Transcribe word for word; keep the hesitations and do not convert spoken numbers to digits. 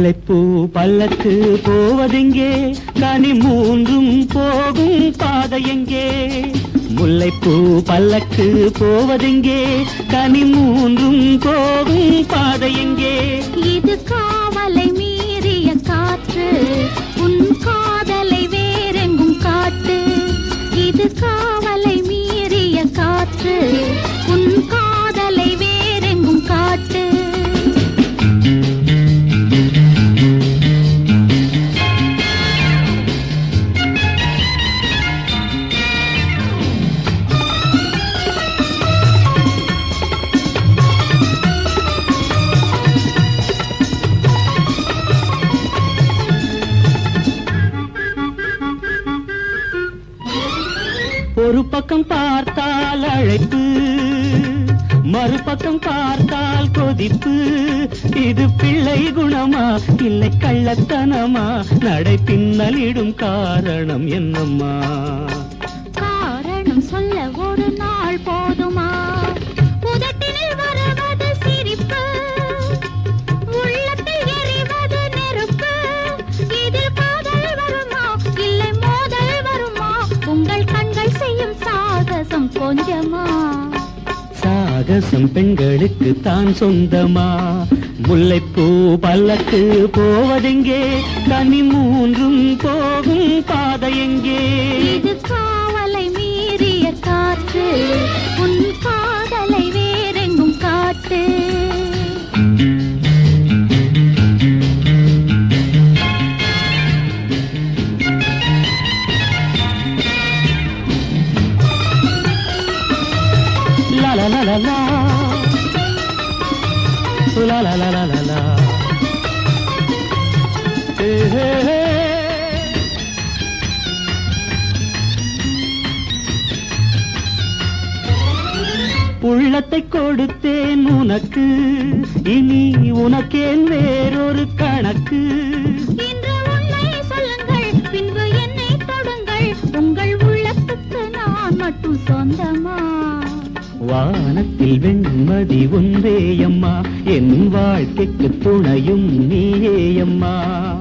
முல்லைப்பூ பல்லக்கு போவதெங்கே கனி மூன்றும் போகும் பாதையெங்கே முல்லைப்பூ பல்லக்கு போவதெங்கே கனி மூன்றும் போகும் பாதையெங்கே இது காவலை மீறிய காற்று உன் காதலை வேறெங்கும் காட்டு இது காவலை மீறிய காற்று உன் காதலை வேறெங்கும் காட்டு ஒரு பக்கம் பார்த்தால் அழைப்பு மறுபக்கம் பார்த்தால் கொதிப்பு இது பிள்ளை குணமா இல்லை கள்ளத்தனமா நடை பின்னலிடும் காரணம் என்னம்மா காரணம் சொல்ல ஒரு நாள் போதுமா புதட்டினில் வருவது சிரிப்பு உள்ளத்தில் எரிவது நெருப்பு இதில் காதல் வருமா இல்லை மோதல் வருமா உங்கள் கண்கள் செய்யும் சாகசம் கொஞ்சமா சாகசம் பெண்களுக்கு தான் சொந்தமா முல்லைப்பூ பல்லக்கு போவதெங்கே கனி மூன்றும் போகும் பாதையெங்கே இது காவலை மீறிய காற்று உன் காதலை வேறெங்கும் காட்டு La la la la la la la la la la la hey, hey, hey. உள்ளத்தை கொடுத்தேன் உனக்கு இனி உனக்கேன் வேறொரு கணக்கு இன்று உண்மை சொல்லுங்கள் பின்பு என்னை தொடுங்கள் உங்கள் உள்ளத்துக்கு நான் மட்டும் சொந்தமா வானத்தில் வெண்மதி ஒன்றேயம்மா என் வாழ்க்கைக்கு துணையும் நீயேயம்மா